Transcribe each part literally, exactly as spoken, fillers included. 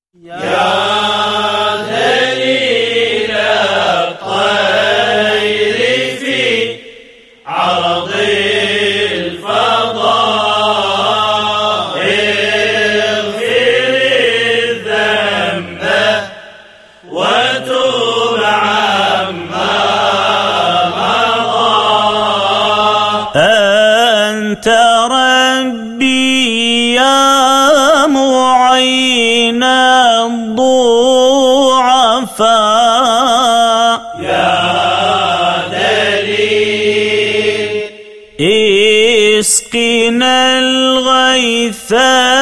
يا ذليل الطير في عرض الفضاء اغفر الذنب وتب عما مضى. أنت ربي يا معين الضعفاء، يا دليل اسقنا الغيث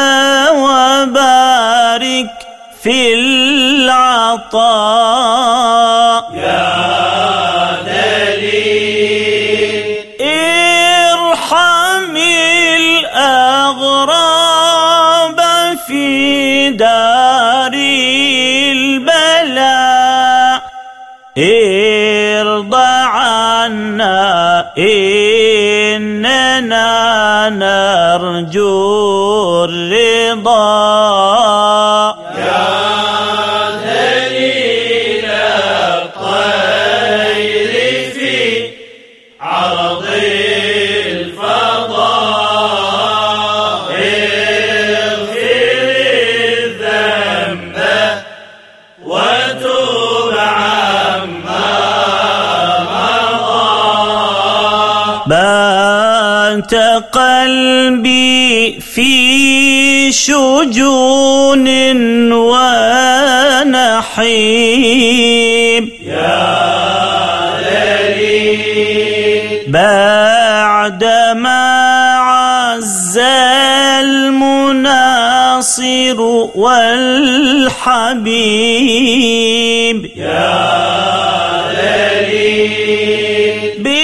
وبارك في العطاء، يا دليل ارحم الأغراب في دار البلاء، ارضى عنا إننا نرجو الرضا. يا ذليل الطير في عرض الفضاء اغفر الذنب وتب عما مضى. بات قلبي في شجون ونحيب، يا دليل بعدما عز المناصر والحبيب، يا دليل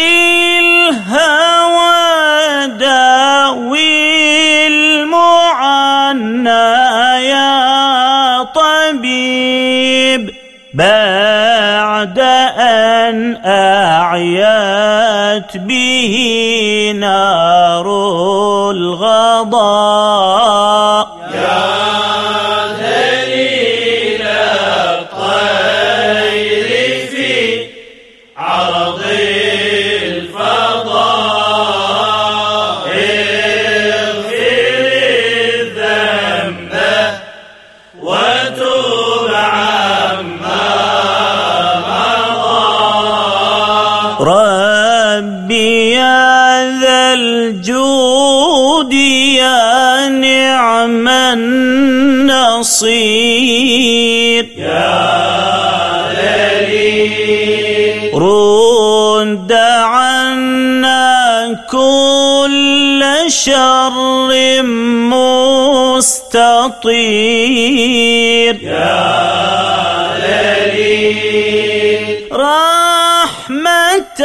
بالهوى داوي المعنى يا طبيب، بعد أن أعيت به نار الغضاء. يا ذليل الطير في عرض الفضاء اغفر الذنب وتب عما مضى. ربي يا ذا الجود يا نعم النصير، يا دليل رد عنا كل شر مستطير، يا دليل رحمة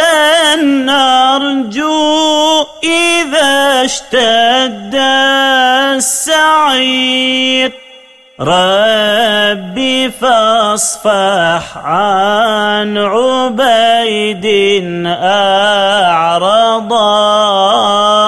نرجو إذا اشتد السعير، ربي فاصفح عن عبيد أعرضا.